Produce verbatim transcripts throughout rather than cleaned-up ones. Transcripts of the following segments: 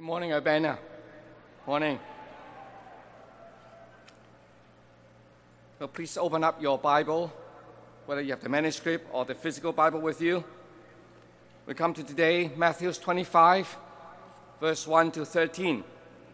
Good morning, Urbana. Morning. So please open up your Bible, whether you have the manuscript or the physical Bible with you. We come to today, Matthew twenty-five, verse one to thirteen.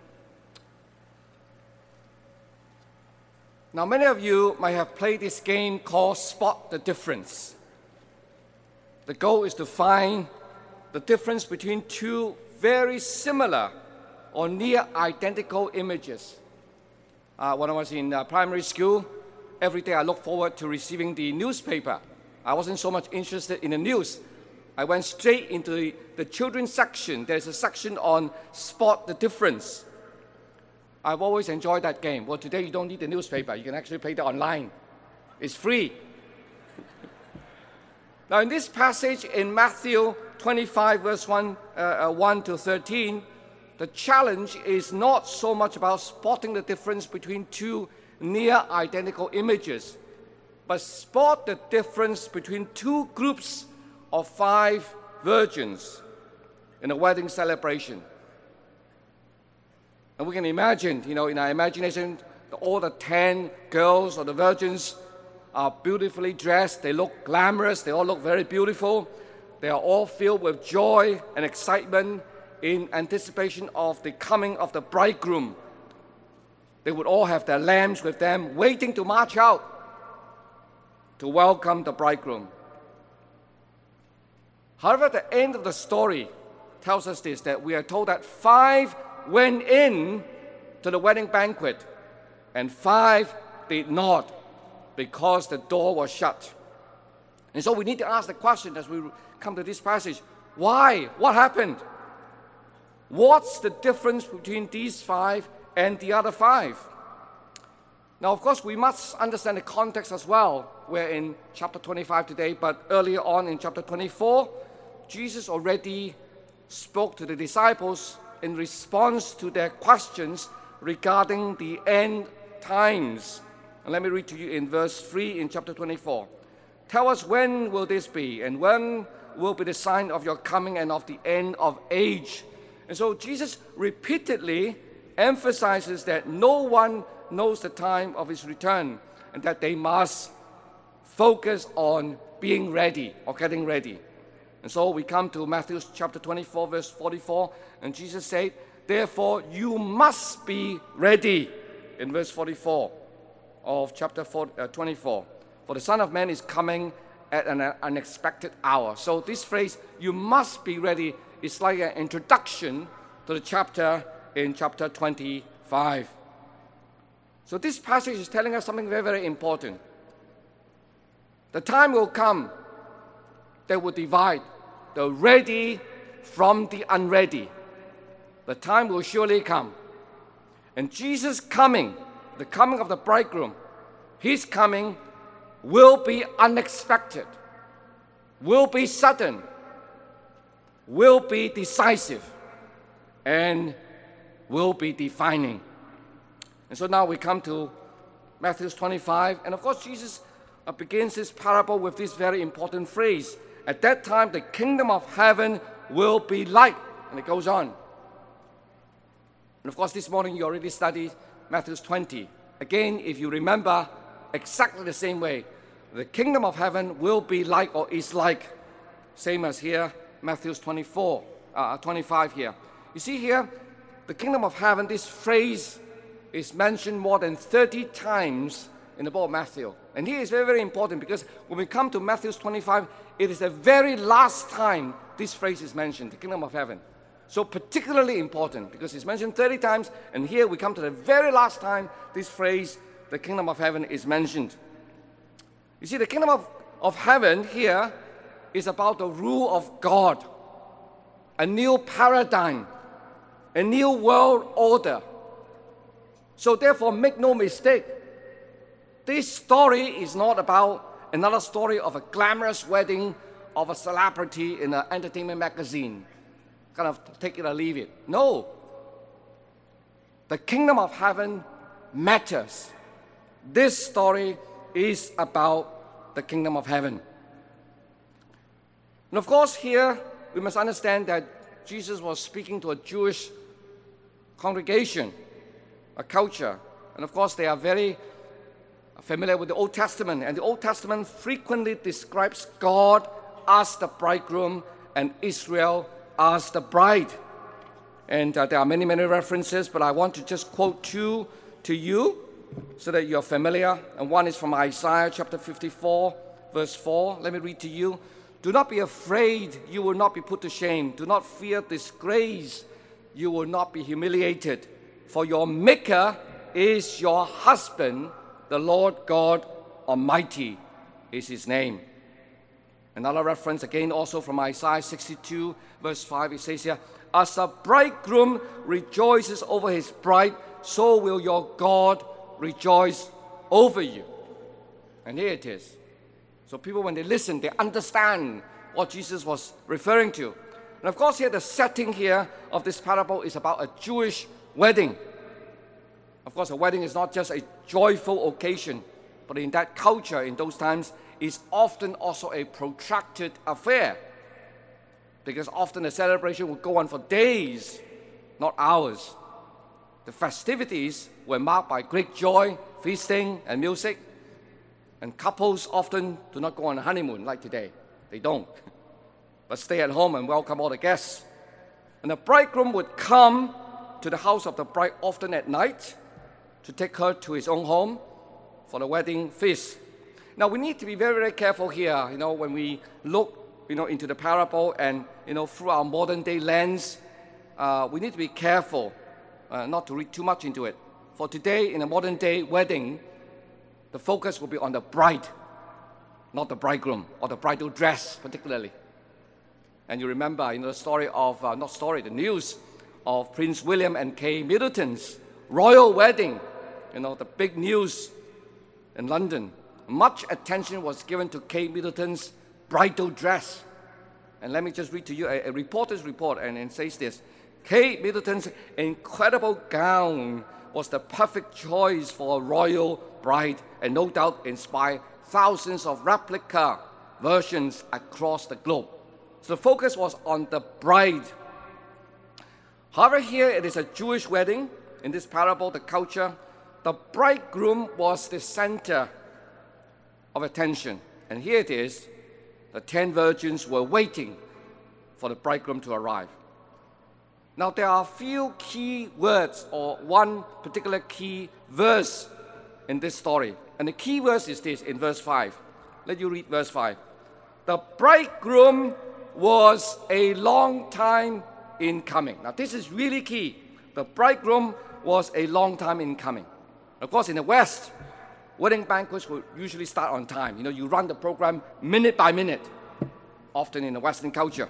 Now, many of you might have played this game called Spot the Difference. The goal is to find the difference between two very similar or near identical images. Uh, when I was in uh, primary school, every day I looked forward to receiving the newspaper. I wasn't so much interested in the news. I went straight into the, the children's section. There's a section on Spot the Difference. I've always enjoyed that game. Well, today you don't need the newspaper. You can actually play it online. It's free. Now, in this passage in Matthew twenty-five, verse one, uh, one to thirteen, the challenge is not so much about spotting the difference between two near identical images, but spot the difference between two groups of five virgins in a wedding celebration. And we can imagine, you know, in our imagination, all the ten girls or the virgins are beautifully dressed. They look glamorous. They all look very beautiful. They are all filled with joy and excitement in anticipation of the coming of the bridegroom. They would all have their lambs with them, waiting to march out to welcome the bridegroom. However, the end of the story tells us this, that we are told that five went in to the wedding banquet, and five did not, because the door was shut. And so we need to ask the question as we come to this passage, why? What happened? What's the difference between these five and the other five? Now, of course, we must understand the context as well. We're in chapter twenty-five today, but earlier on in chapter twenty-four, Jesus already spoke to the disciples in response to their questions regarding the end times. And let me read to you in verse three in chapter twenty-four. Tell us, when will this be, and when will be the sign of your coming and of the end of age? And so Jesus repeatedly emphasizes that no one knows the time of his return, and that they must focus on being ready or getting ready. And so we come to Matthew chapter twenty-four, verse forty-four, and Jesus said, therefore you must be ready, in verse forty-four of chapter twenty-four. For the Son of Man is coming at an unexpected hour. So this phrase, you must be ready, is like an introduction to the chapter in chapter twenty-five. So this passage is telling us something very, very important. The time will come that will divide the ready from the unready. The time will surely come. And Jesus' coming, the coming of the bridegroom, his coming will be unexpected, will be sudden, will be decisive, and will be defining. And so now we come to Matthew twenty-five, and of course Jesus uh, begins this parable with this very important phrase. At that time, the kingdom of heaven will be like, and it goes on. And of course, this morning you already studied Matthew twenty. Again, if you remember, exactly the same way, the kingdom of heaven will be like, or is like, same as here, Matthew twenty-four, uh, twenty-five here. You see here, the kingdom of heaven, this phrase is mentioned more than thirty times in the book of Matthew. And here is very, very important, because when we come to Matthew twenty-five, it is the very last time this phrase is mentioned, the kingdom of heaven. So particularly important, because it's mentioned thirty times, and here we come to the very last time this phrase, the kingdom of heaven, is mentioned. You see, the kingdom of, of heaven here is about the rule of God, a new paradigm, a new world order. So therefore, make no mistake, this story is not about another story of a glamorous wedding of a celebrity in an entertainment magazine. Kind of take it or leave it. No. The kingdom of heaven matters. This story is about the kingdom of heaven. And of course, here we must understand that Jesus was speaking to a Jewish congregation, a culture. And of course, they are very familiar with the Old Testament. And the Old Testament frequently describes God as the bridegroom and Israel as the bride. And uh, there are many, many references, but I want to just quote two to you so that you're familiar. And one is from Isaiah chapter fifty-four, verse four. Let me read to you. Do not be afraid, you will not be put to shame. Do not fear disgrace, you will not be humiliated. For your Maker is your husband, the Lord God Almighty is his name. Another reference again also from Isaiah sixty-two, verse five. It says here, as a bridegroom rejoices over his bride, so will your God rejoice over you. And here it is. So people, when they listen, they understand what Jesus was referring to. And of course here, the setting here of this parable is about a Jewish wedding. Of course, a wedding is not just a joyful occasion, but in that culture, in those times, is often also a protracted affair. Because often the celebration would go on for days, not hours. The festivities were marked by great joy, feasting, and music. And couples often do not go on a honeymoon like today. They don't. But stay at home and welcome all the guests. And the bridegroom would come to the house of the bride often at night to take her to his own home for the wedding feast. Now, we need to be very, very careful here, you know, when we look you know, into the parable and, you know, through our modern day lens, uh, we need to be careful uh, not to read too much into it. For today, in a modern day wedding, the focus will be on the bride, not the bridegroom, or the bridal dress particularly. And you remember, you know, the story of, uh, not story, the news of Prince William and Kate Middleton's royal wedding, you know, the big news in London. Much attention was given to Kate Middleton's bridal dress. And let me just read to you a, a reporter's report, and it says this. Kate Middleton's incredible gown was the perfect choice for a royal bride, and no doubt inspired thousands of replica versions across the globe. So the focus was on the bride. However, here it is a Jewish wedding. In this parable, the culture, the bridegroom was the center of attention. And here it is. The ten virgins were waiting for the bridegroom to arrive. Now, there are a few key words or one particular key verse in this story. And the key verse is this in verse five. Let you read verse five. The bridegroom was a long time in coming. Now, this is really key. The bridegroom was a long time in coming. Of course, in the West, wedding banquets will usually start on time. You know, you run the program minute by minute, often in the Western culture.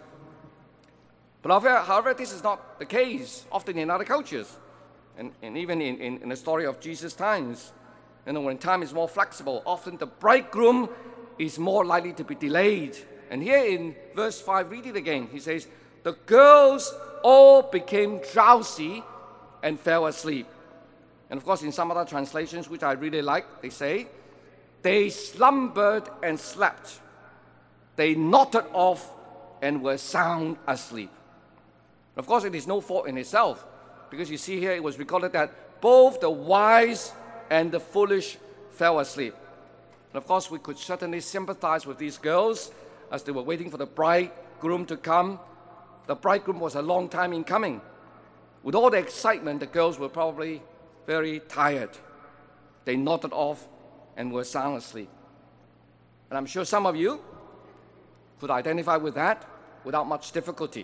But however, however this is not the case, often in other cultures. And, and even in, in, in the story of Jesus' times, you know, when time is more flexible, often the bridegroom is more likely to be delayed. And here in verse five, read it again. He says, the girls all became drowsy and fell asleep. And of course, in some other translations, which I really like, they say, they slumbered and slept. They nodded off and were sound asleep. Of course, it is no fault in itself, because you see here it was recorded that both the wise and the foolish fell asleep. And of course, we could certainly sympathize with these girls as they were waiting for the bridegroom to come. The bridegroom was a long time in coming. With all the excitement, the girls were probably very tired. They nodded off and were sound asleep. And I'm sure some of you could identify with that without much difficulty.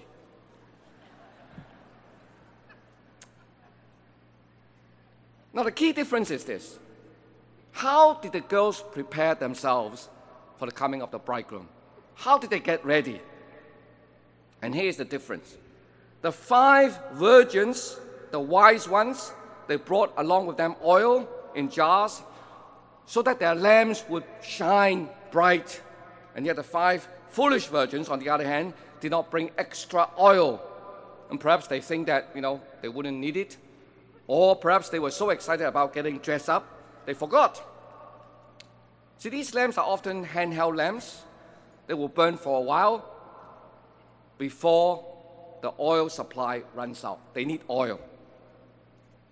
Now, the key difference is this. How did the girls prepare themselves for the coming of the bridegroom? How did they get ready? And here's the difference. The five virgins, the wise ones, they brought along with them oil in jars so that their lamps would shine bright. And yet the five foolish virgins, on the other hand, did not bring extra oil. And perhaps they think that, you know, they wouldn't need it. Or perhaps they were so excited about getting dressed up, they forgot. See, these lamps are often handheld lamps. They will burn for a while before the oil supply runs out. They need oil.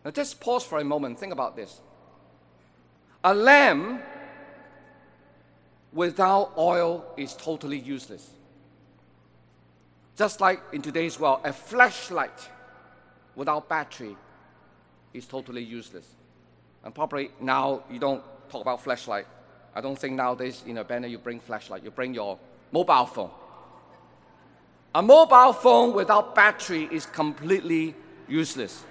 Now just pause for a moment. Think about this. A lamp without oil is totally useless. Just like in today's world, a flashlight without battery is totally useless. And probably now you don't talk about flashlight. I don't think nowadays in a banner you bring flashlight. You bring your mobile phone. A mobile phone without battery is completely useless.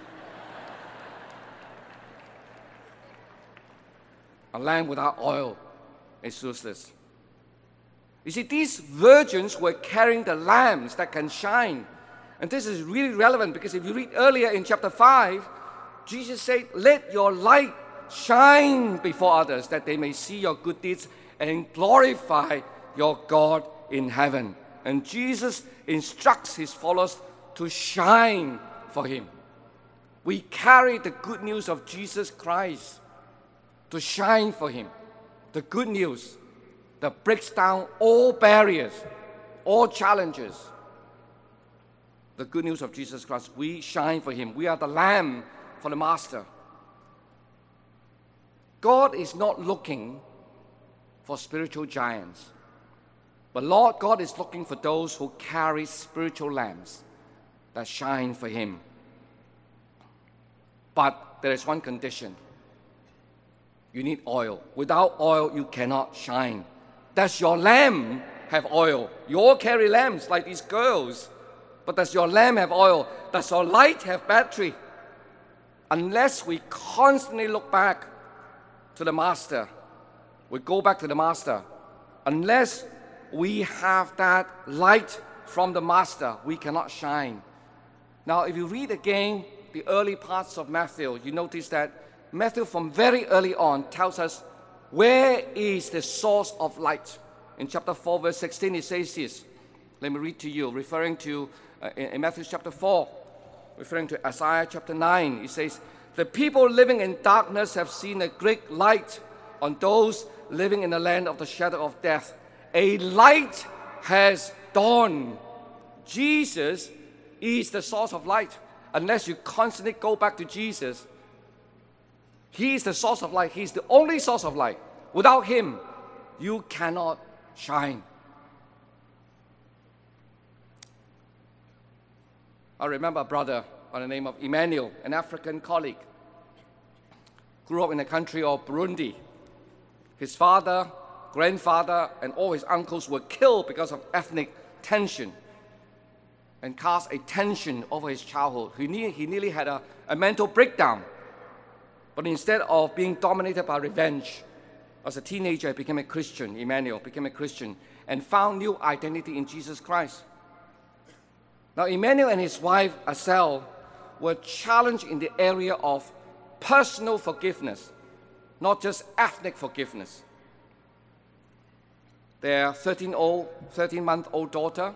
A lamp without oil is useless. You see, these virgins were carrying the lamps that can shine. And this is really relevant because if you read earlier in chapter five, Jesus said, "Let your light shine before others, that they may see your good deeds and glorify your God in heaven." And Jesus instructs his followers to shine for him. We carry the good news of Jesus Christ to shine for him. The good news that breaks down all barriers, all challenges. The good news of Jesus Christ. We shine for him. We are the lamp for the Master. God is not looking for spiritual giants, but Lord God is looking for those who carry spiritual lamps that shine for him. But there is one condition. You need oil. Without oil, you cannot shine. Does your lamp have oil? You all carry lamps like these girls. But does your lamp have oil? Does your light have battery? Unless we constantly look back to the Master, we go back to the Master. Unless we have that light from the Master, we cannot shine. Now, if you read again the early parts of Matthew, you notice that Matthew from very early on tells us where is the source of light. In chapter four, verse sixteen, it says this. Let me read to you, referring to, uh, in, in Matthew chapter four, referring to Isaiah chapter nine, it says, "The people living in darkness have seen a great light. On those living in the land of the shadow of death, a light has dawned." Jesus is the source of light. Unless you constantly go back to Jesus, he is the source of light. He is the only source of light. Without him, you cannot shine. I remember a brother by the name of Emmanuel, an African colleague, grew up in the country of Burundi. His father, grandfather, and all his uncles were killed because of ethnic tension and cast a tension over his childhood. He, ne- he nearly had a, a mental breakdown. But instead of being dominated by revenge, as a teenager, he became a Christian. Emmanuel became a Christian and found new identity in Jesus Christ. Now, Emmanuel and his wife, Asel, were challenged in the area of personal forgiveness, not just ethnic forgiveness. Their thirteen-month-old daughter,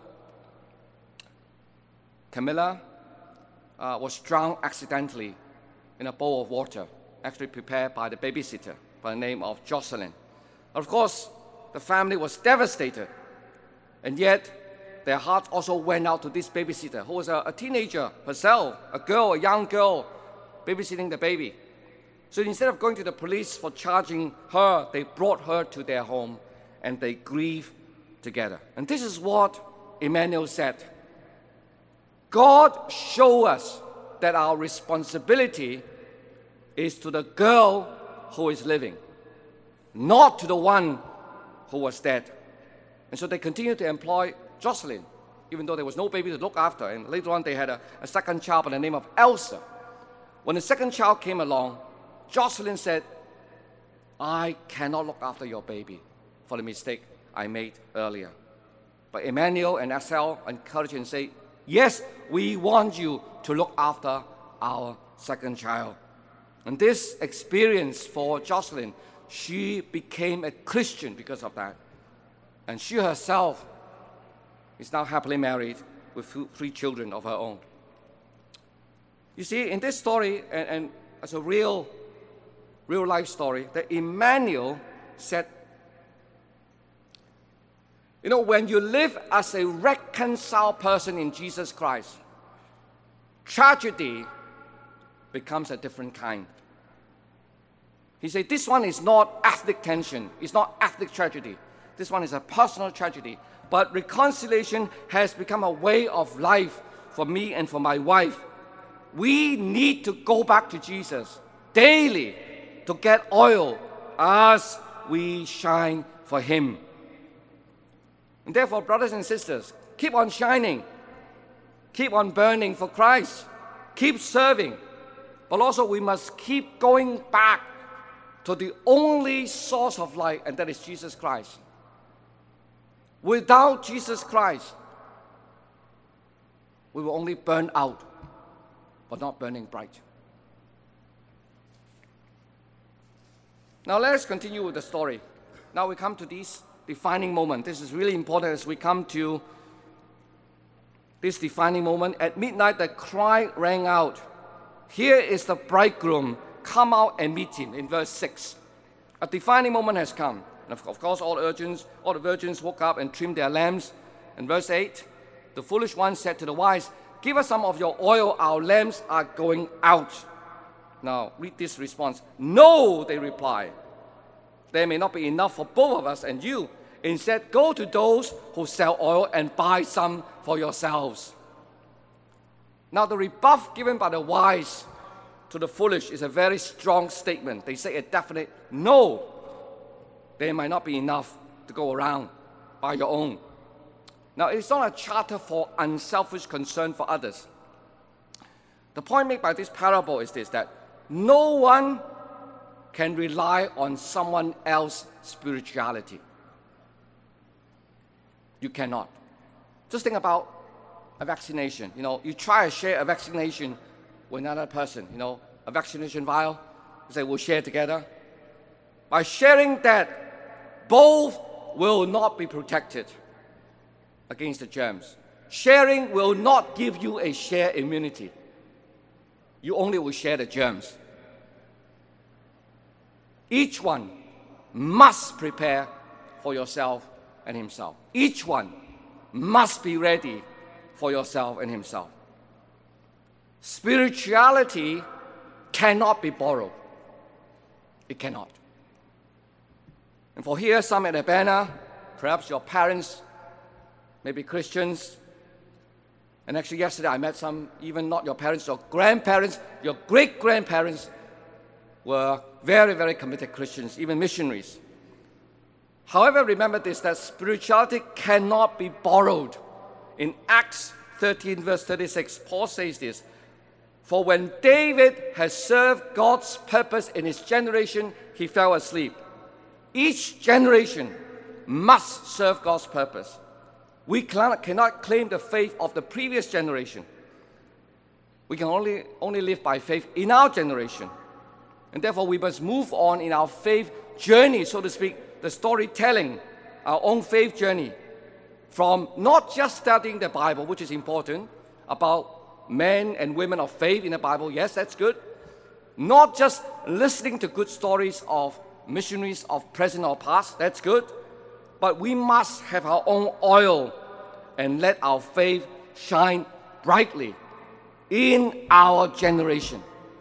Camilla, uh, was drowned accidentally in a bowl of water, actually prepared by the babysitter by the name of Jocelyn. Of course, the family was devastated, and yet their heart also went out to this babysitter, who was a, a teenager herself, a girl, a young girl, babysitting the baby. So instead of going to the police for charging her, they brought her to their home, and they grieved together. And this is what Emmanuel said. God showed us that our responsibility is to the girl who is living, not to the one who was dead. And so they continued to employ Jocelyn, even though there was no baby to look after. And later on, they had a, a second child by the name of Elsa. When the second child came along, Jocelyn said, "I cannot look after your baby for the mistake I made earlier." But Emmanuel and Asel encouraged and say, "Yes, we want you to look after our second child." And this experience for Jocelyn, she became a Christian because of that. And she herself is now happily married with three children of her own. You see, in this story, and, and as a real, real life story, that Emmanuel said, you know, when you live as a reconciled person in Jesus Christ, tragedy becomes a different kind. He said, this one is not ethnic tension. It's not ethnic tragedy. This one is a personal tragedy. But reconciliation has become a way of life for me and for my wife. We need to go back to Jesus daily to get oil as we shine for Him. And therefore, brothers and sisters, keep on shining. Keep on burning for Christ. Keep serving. But also we must keep going back to the only source of light, and that is Jesus Christ. Without Jesus Christ, we will only burn out, but not burning bright. Now let us continue with the story. Now we come to this defining moment. This is really important as we come to this defining moment. At midnight, the cry rang out, "Here is the bridegroom, come out and meet him," in verse six. A defining moment has come. And of course, all virgins, all the virgins woke up and trimmed their lamps. In verse eight, the foolish one said to the wise, "Give us some of your oil, our lamps are going out." Now, read this response. "No," they reply. "There may not be enough for both of us and you. Instead, go to those who sell oil and buy some for yourselves." Now, the rebuff given by the wise to the foolish is a very strong statement. They say a definite no. There might not be enough to go around. Buy your own. Now, it's not a charter for unselfish concern for others. The point made by this parable is this, that no one can rely on someone else's spirituality. You cannot. Just think about a vaccination. You know, you try to share a vaccination with another person, you know, a vaccination vial. You say, we'll share together. By sharing that, both will not be protected against the germs. Sharing will not give you a share immunity. You only will share the germs. Each one must prepare for yourself and himself. Each one must be ready for yourself and himself. Spirituality cannot be borrowed. It cannot. And for here, some at Urbana, perhaps your parents may be Christians. And actually yesterday I met some, even not your parents, your grandparents, your great-grandparents were very, very committed Christians, even missionaries. However, remember this, that spirituality cannot be borrowed. In Acts thirteen, verse thirty-six, Paul says this, "For when David has served God's purpose in his generation, he fell asleep." Each generation must serve God's purpose. We cannot, cannot claim the faith of the previous generation. We can only, only live by faith in our generation. And therefore, we must move on in our faith journey, so to speak, the storytelling, our own faith journey, from not just studying the Bible, which is important, about men and women of faith in the Bible, yes, that's good. Not just listening to good stories of missionaries of present or past, that's good. But we must have our own oil and let our faith shine brightly in our generation.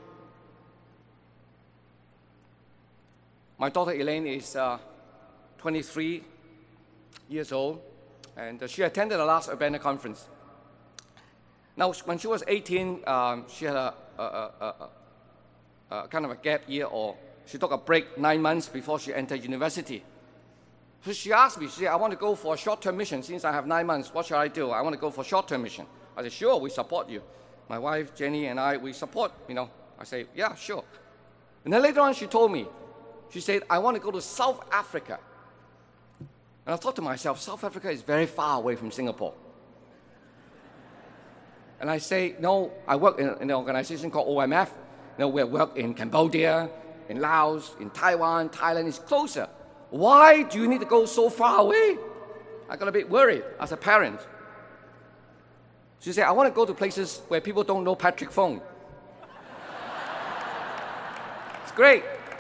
My daughter Elaine is uh, twenty-three years old, and uh, she attended the last Urbana conference. Now, when she was eighteen, um, she had a, a, a, a, a kind of a gap year, or she took a break nine months before she entered university. So she asked me, she said, "I want to go for a short-term mission. Since I have nine months, what should I do? I want to go for a short-term mission." I said, "Sure, we support you." My wife, Jenny, and I, we support, you know. I say, "Yeah, sure." And then later on, she told me, she said, "I want to go to South Africa." And I thought to myself, South Africa is very far away from Singapore. And I say, "No, I work in, in an organization called O M F. You know, we work in Cambodia, in Laos, in Taiwan, Thailand. It's closer. Why do you need to go so far away?" I got a bit worried as a parent. She said, "I want to go to places where people don't know Patrick Fung." It's great.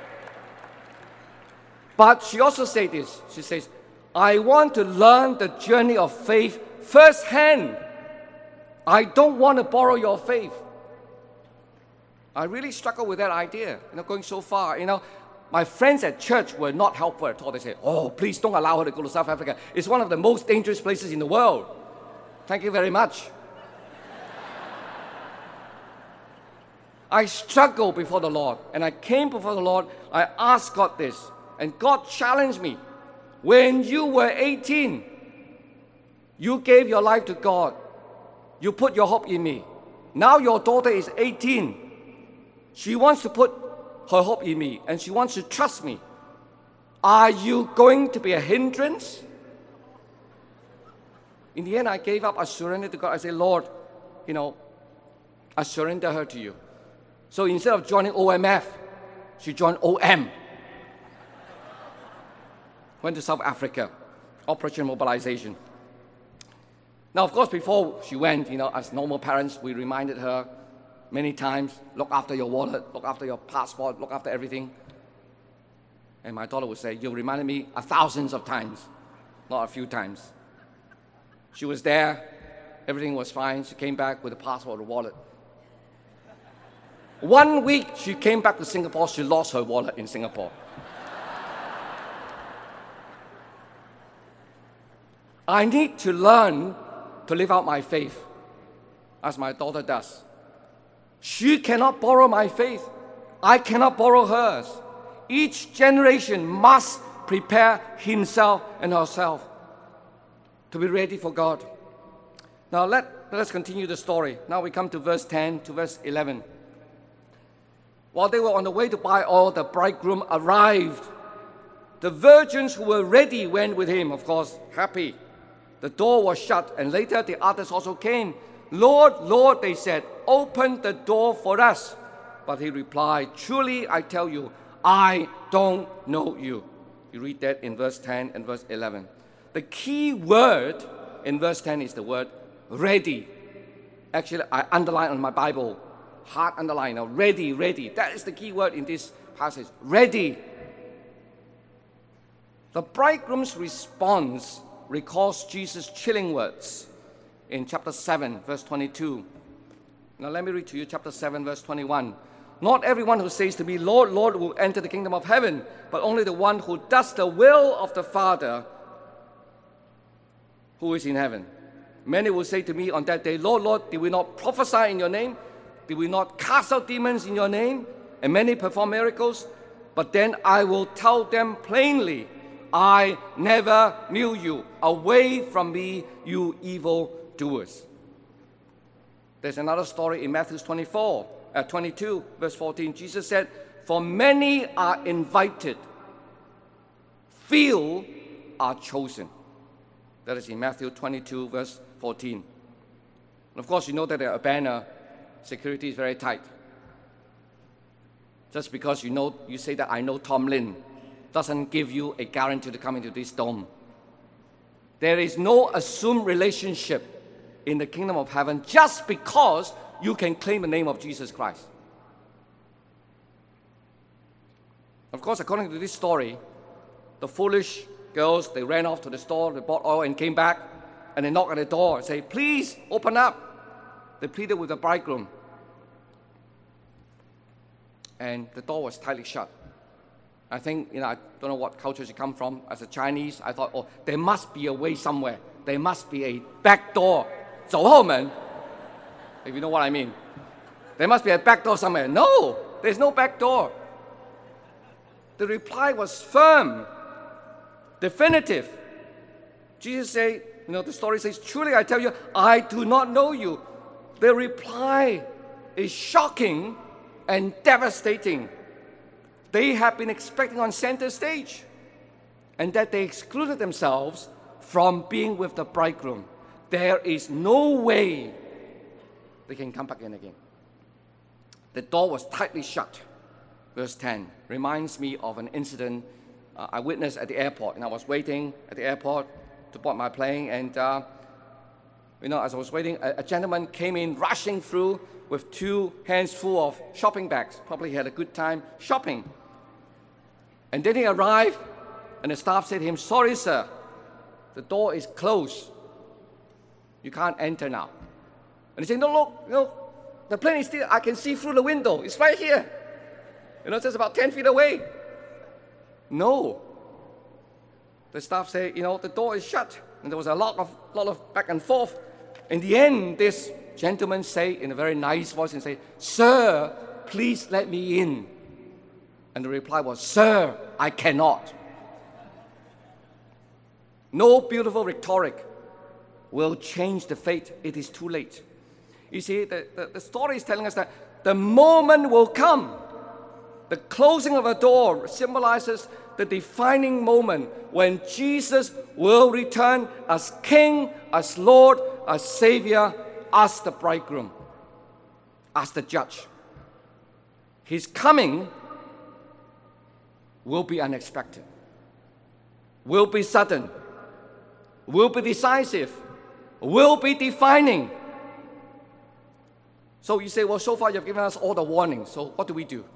But she also said this. She says, "I want to learn the journey of faith firsthand. I don't want to borrow your faith." I really struggled with that idea, you know, going so far. You know, my friends at church were not helpful at all. They said, oh, please don't allow her to go to South Africa. It's one of the most dangerous places in the world. Thank you very much. I struggled before the Lord, and I came before the Lord. I asked God this, and God challenged me. When you were eighteen, you gave your life to God. You put your hope in me. Now your daughter is eighteen. She wants to put her hope in me, and she wants to trust me. Are you going to be a hindrance? In the end, I gave up. I surrendered to God. I said, Lord, you know, I surrender her to you. So instead of joining O M F, she joined O M. Went to South Africa, Operation Mobilization. Now, of course, before she went, you know, as normal parents, we reminded her many times, look after your wallet, look after your passport, look after everything. And my daughter would say, you reminded me a thousands of times, not a few times. She was there, everything was fine. She came back with a passport and a wallet. One week she came back to Singapore, she lost her wallet in Singapore. I need to learn to live out my faith, as my daughter does. She cannot borrow my faith. I cannot borrow hers. Each generation must prepare himself and herself to be ready for God. Now let, let's continue the story. Now we come to verse ten to verse eleven. While they were on the way to buy oil, the bridegroom arrived. The virgins who were ready went with him, of course, happy. The door was shut, and later the others also came. Lord, Lord, they said, open the door for us. But he replied, truly I tell you, I don't know you. You read that in verse ten and verse eleven. The key word in verse ten is the word ready. Actually, I underline on my Bible, hard underline, now, ready, ready. That is the key word in this passage, ready. The bridegroom's response recalls Jesus' chilling words in chapter seven, verse twenty-two. Now let me read to you chapter seven, verse twenty-one. Not everyone who says to me, Lord, Lord, will enter the kingdom of heaven, but only the one who does the will of the Father who is in heaven. Many will say to me on that day, Lord, Lord, did we not prophesy in your name? Did we not cast out demons in your name? And many perform miracles? But then I will tell them plainly, I never knew you. Away from me, you evil doers. There's another story in Matthew twenty-four, uh, twenty-two, verse fourteen. Jesus said, for many are invited, few are chosen. That is in Matthew twenty-two, verse fourteen. And of course, you know that at Urbana, security is very tight. Just because you know, you say that I know Tom Lin, doesn't give you a guarantee to come into this dome. There is no assumed relationship in the kingdom of heaven just because you can claim the name of Jesus Christ. Of course, according to this story, the foolish girls, they ran off to the store, they bought oil and came back, and they knocked at the door and say, please open up. They pleaded with the bridegroom. And the door was tightly shut. I think, you know, I don't know what cultures you come from. As a Chinese, I thought, oh, there must be a way somewhere. There must be a back door. 走后门, if you know what I mean. There must be a back door somewhere. No, there's no back door. The reply was firm, definitive. Jesus said, you know, the story says, truly I tell you, I do not know you. The reply is shocking and devastating. They have been expecting on center stage, and that they excluded themselves from being with the bridegroom. There is no way they can come back in again. The door was tightly shut. Verse ten reminds me of an incident uh, I witnessed at the airport. And I was waiting at the airport to board my plane, and uh, you know, as I was waiting, a, a gentleman came in rushing through with two hands full of shopping bags. Probably he had a good time shopping. And then he arrived, and the staff said to him, sorry, sir, the door is closed. You can't enter now. And he said, no, look, no, The plane is still, I can see through the window. It's right here. You know, just about ten feet away. No. The staff say, you know, the door is shut. And there was a lot of, lot of back and forth. In the end, this gentleman say in a very nice voice and say, "Sir, please let me in." And the reply was, "Sir, I cannot." No beautiful rhetoric will change the fate. It is too late. You see, the, the, the story is telling us that the moment will come. The closing of a door symbolizes the defining moment when Jesus will return as King, as Lord, as Savior, as the bridegroom, as the judge. His coming will be unexpected, will be sudden, will be decisive, will be defining. So you say, well, so far you've given us all the warnings, so what do we do?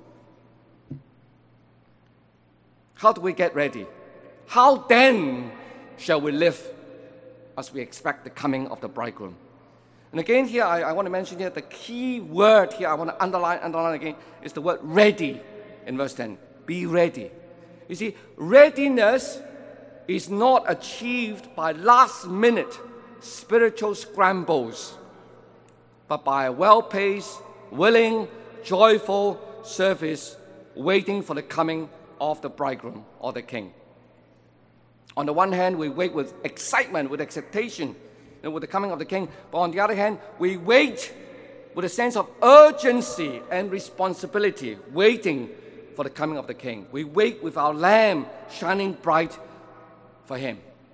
How do we get ready? How then shall we live as we expect the coming of the bridegroom? And again here, I, I want to mention here, the key word here, I want to underline, underline again, is the word ready in verse ten. Be ready. You see, readiness is not achieved by last-minute spiritual scrambles, but by a well-paced, willing, joyful service waiting for the coming of the bridegroom or the king. On the one hand, we wait with excitement, with expectation, you know, with the coming of the king. But on the other hand, we wait with a sense of urgency and responsibility, waiting for the coming of the king. We wait with our lamp shining bright for him.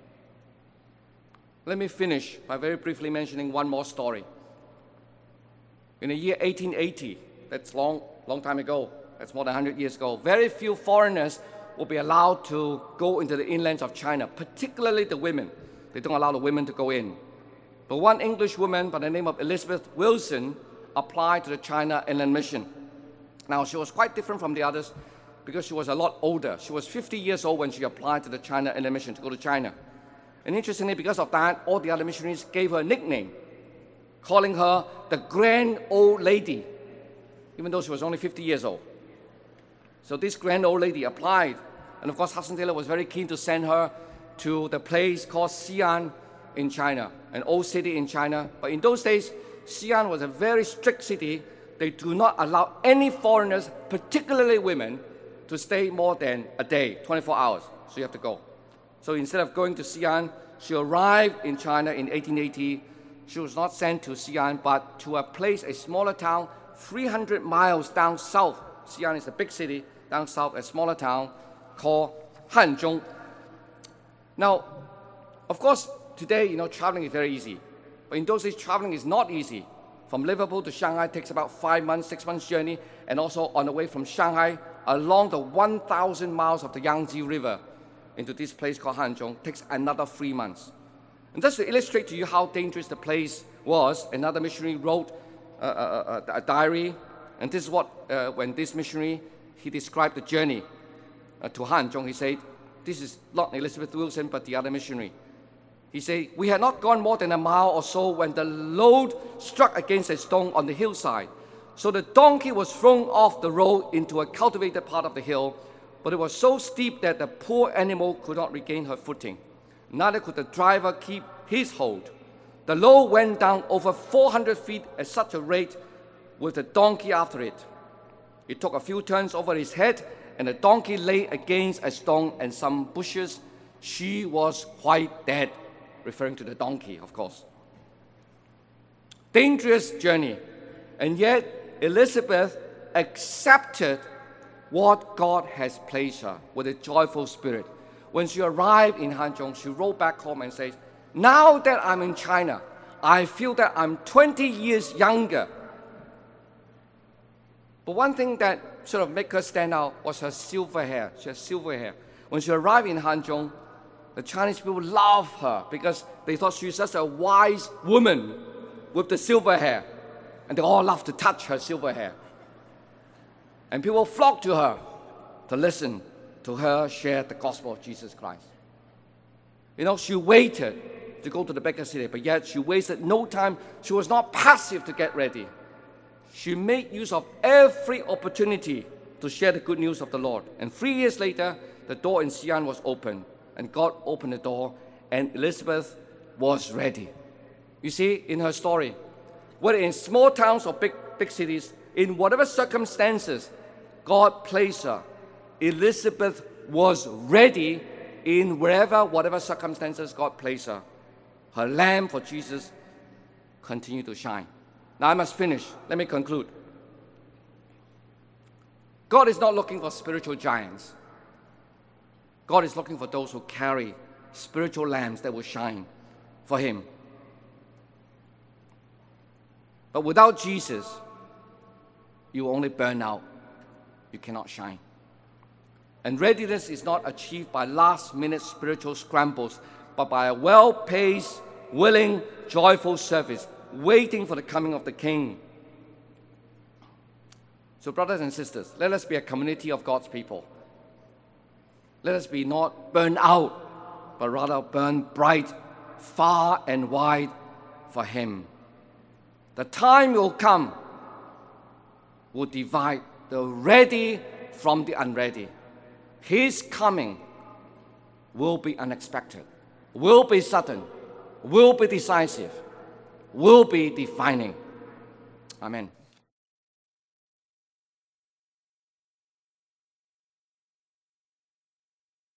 Let me finish by very briefly mentioning one more story. In the year eighteen eighty, that's long, long time ago, that's more than one hundred years ago, very few foreigners will be allowed to go into the inlands of China, particularly the women. They don't allow the women to go in. But one English woman by the name of Elizabeth Wilson applied to the China Inland Mission. Now, she was quite different from the others because she was a lot older. She was fifty years old when she applied to the China Inland Mission to go to China. And interestingly, because of that, all the other missionaries gave her a nickname, calling her the Grand Old Lady, even though she was only fifty years old. So this Grand Old Lady applied, and of course Hudson Taylor was very keen to send her to the place called Xi'an in China, an old city in China. But in those days, Xi'an was a very strict city. They do not allow any foreigners, particularly women, to stay more than a day, twenty-four hours. So you have to go. So instead of going to Xi'an, she arrived in China in eighteen eighty. She was not sent to Xi'an, but to a place, a smaller town, three hundred miles down south. Xi'an is a big city, down south, a smaller town called Hanzhong. Now, of course, today, you know, traveling is very easy. But in those days, traveling is not easy. From Liverpool to Shanghai takes about five months, six months journey, and also on the way from Shanghai along the one thousand miles of the Yangtze River into this place called Hanzhong takes another three months. And just to illustrate to you how dangerous the place was, another missionary wrote a, a, a, a diary, and this is what, uh, when this missionary, he described the journey uh, to Hanzhong, he said, this is not Elizabeth Wilson, but the other missionary. He said, we had not gone more than a mile or so when the load struck against a stone on the hillside. So the donkey was thrown off the road into a cultivated part of the hill, but it was so steep that the poor animal could not regain her footing. Neither could the driver keep his hold. The load went down over four hundred feet at such a rate with the donkey after it. It took a few turns over his head, and the donkey lay against a stone and some bushes. She was quite dead, referring to the donkey, of course. Dangerous journey, and yet Elizabeth accepted what God has placed her with a joyful spirit. When she arrived in Hanzhong, she wrote back home and says, now that I'm in China, I feel that I'm twenty years younger. But one thing that sort of made her stand out was her silver hair. She has silver hair. When she arrived in Hanzhong, the Chinese people loved her because they thought she was such a wise woman with the silver hair. And they all loved to touch her silver hair. And people flocked to her to listen to her share the gospel of Jesus Christ. You know, she waited to go to the bigger city, but yet she wasted no time. She was not passive to get ready. She made use of every opportunity to share the good news of the Lord. And three years later, the door in Sion was opened, and God opened the door, and Elizabeth was ready. You see, in her story, whether in small towns or big, big cities, in whatever circumstances God placed her, Elizabeth was ready in wherever, whatever circumstances God placed her. Her lamp for Jesus continued to shine. Now I must finish. Let me conclude. God is not looking for spiritual giants. God is looking for those who carry spiritual lamps that will shine for Him. But without Jesus, you will only burn out. You cannot shine. And readiness is not achieved by last-minute spiritual scrambles, but by a well-paced, willing, joyful service, waiting for the coming of the King. So, brothers and sisters, let us be a community of God's people. Let us be not burned out, but rather burn bright, far and wide for Him. The time will come, will divide the ready from the unready. His coming will be unexpected, will be sudden, will be decisive, will be defining. Amen.